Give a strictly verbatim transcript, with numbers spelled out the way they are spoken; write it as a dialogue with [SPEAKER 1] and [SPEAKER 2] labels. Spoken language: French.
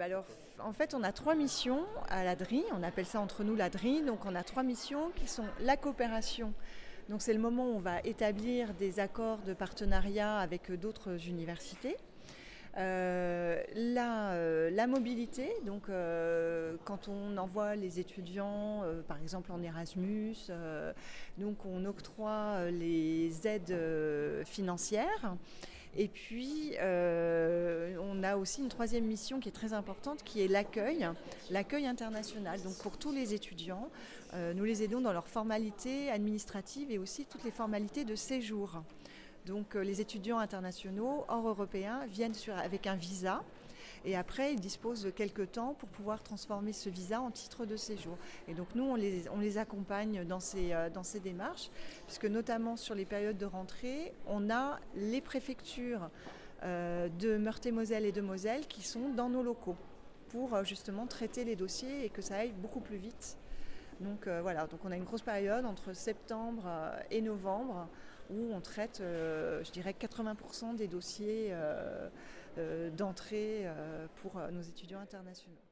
[SPEAKER 1] bah alors, en fait, on a trois missions à l'A D R I. On appelle ça entre nous l'A D R I. Donc, on a trois missions qui sont la coopération. Donc, c'est le moment où on va établir des accords de partenariat avec d'autres universités. Euh, la, euh, la mobilité, donc euh, quand on envoie les étudiants, euh, par exemple en Erasmus, euh, donc on octroie les aides euh, financières. Et puis, euh, on a aussi une troisième mission qui est très importante, qui est l'accueil, l'accueil international. Donc, pour tous les étudiants, euh, nous les aidons dans leurs formalités administratives et aussi toutes les formalités de séjour. Donc, euh, les étudiants internationaux, hors européens, viennent sur, avec un visa. Et après, ils disposent de quelques temps pour pouvoir transformer ce visa en titre de séjour. Et donc nous, on les, on les accompagne dans ces, euh, dans ces démarches, puisque notamment sur les périodes de rentrée, on a les préfectures euh, de Meurthe-et-Moselle et de Moselle qui sont dans nos locaux pour euh, justement traiter les dossiers et que ça aille beaucoup plus vite. Donc euh, voilà, donc on a une grosse période entre septembre euh, et novembre où on traite, euh, je dirais, quatre-vingts pour cent des dossiers euh, euh, d'entrée euh, pour euh, nos étudiants internationaux.